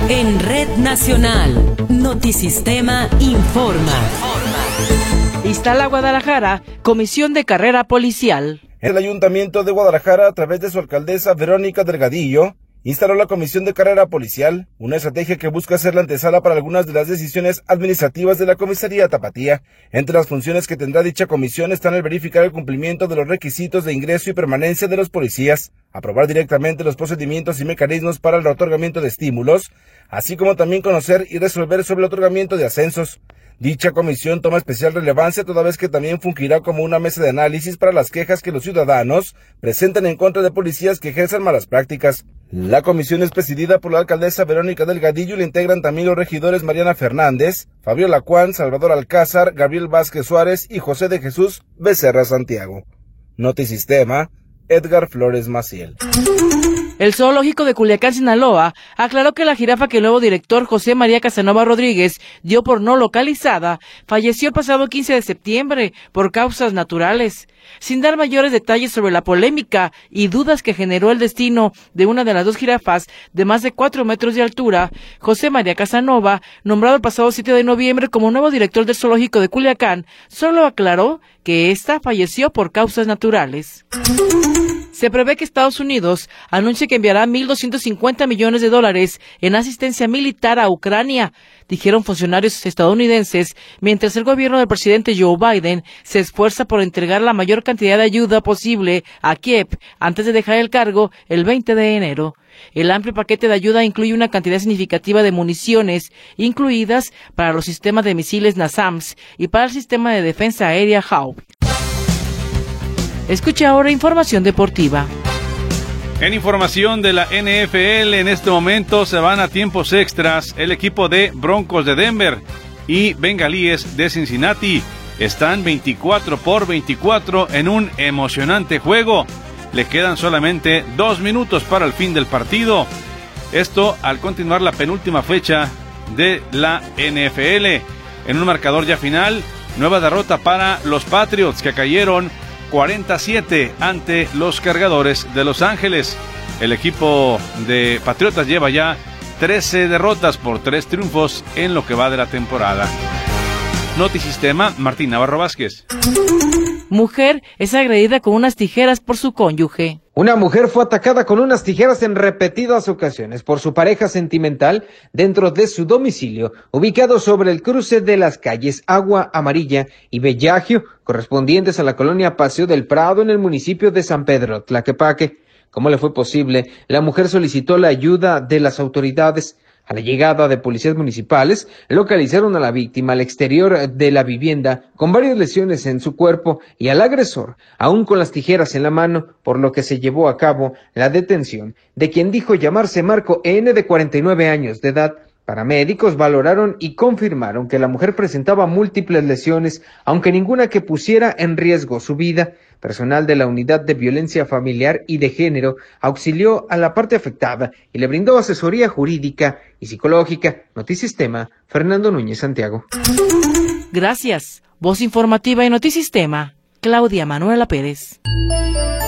En Red Nacional, Notisistema informa. Instala Guadalajara Comisión de Carrera Policial. El Ayuntamiento de Guadalajara, a través de su alcaldesa Verónica Delgadillo, instaló la Comisión de Carrera Policial, una estrategia que busca ser la antesala para algunas de las decisiones administrativas de la Comisaría Tapatía. Entre las funciones que tendrá dicha comisión están el verificar el cumplimiento de los requisitos de ingreso y permanencia de los policías, aprobar directamente los procedimientos y mecanismos para el otorgamiento de estímulos, así como también conocer y resolver sobre el otorgamiento de ascensos. Dicha comisión toma especial relevancia toda vez que también fungirá como una mesa de análisis para las quejas que los ciudadanos presentan en contra de policías que ejercen malas prácticas. La comisión es presidida por la alcaldesa Verónica Delgadillo y le integran también los regidores Mariana Fernández, Fabiola Cuán, Salvador Alcázar, Gabriel Vázquez Suárez y José de Jesús Becerra Santiago. Notisistema, Edgar Flores Maciel. El zoológico de Culiacán, Sinaloa, aclaró que la jirafa que el nuevo director José María Casanova Rodríguez dio por no localizada falleció el pasado 15 de septiembre por causas naturales. Sin dar mayores detalles sobre la polémica y dudas que generó el destino de una de las dos jirafas de más de 4 metros de altura, José María Casanova, nombrado el pasado 7 de noviembre como nuevo director del zoológico de Culiacán, solo aclaró que ésta falleció por causas naturales. Se prevé que Estados Unidos anuncie que enviará $1,250 millones en asistencia militar a Ucrania, dijeron funcionarios estadounidenses, mientras el gobierno del presidente Joe Biden se esfuerza por entregar la mayor cantidad de ayuda posible a Kiev antes de dejar el cargo el 20 de enero. El amplio paquete de ayuda incluye una cantidad significativa de municiones, incluidas para los sistemas de misiles NASAMS y para el sistema de defensa aérea HAWC. Escucha ahora información deportiva. En información de la NFL, en este momento se van a tiempos extras el equipo de Broncos de Denver y Bengalíes de Cincinnati. Están 24-24 en un emocionante juego. Le quedan solamente 2 minutos para el fin del partido. Esto al continuar la penúltima fecha de la NFL. En un marcador ya final, nueva derrota para los Patriots, que cayeron 47 ante los Cargadores de Los Ángeles. El equipo de Patriotas lleva ya 13 derrotas por 3 triunfos en lo que va de la temporada. Notisistema, Martín Navarro Vázquez. Mujer es agredida con unas tijeras por su cónyuge. Una mujer fue atacada con unas tijeras en repetidas ocasiones por su pareja sentimental dentro de su domicilio, ubicado sobre el cruce de las calles Agua Amarilla y Bellagio, correspondientes a la colonia Paseo del Prado en el municipio de San Pedro Tlaquepaque. ¿Cómo le fue posible? La mujer solicitó la ayuda de las autoridades. A la llegada de policías municipales, localizaron a la víctima al exterior de la vivienda con varias lesiones en su cuerpo y al agresor, aún con las tijeras en la mano, por lo que se llevó a cabo la detención de quien dijo llamarse Marco N., de 49 años de edad. Paramédicos valoraron y confirmaron que la mujer presentaba múltiples lesiones, aunque ninguna que pusiera en riesgo su vida. Personal de la Unidad de Violencia Familiar y de Género auxilió a la parte afectada y le brindó asesoría jurídica y psicológica. Notisistema, Fernando Núñez Santiago. Gracias. Voz informativa y Notisistema, Claudia Manuela Pérez.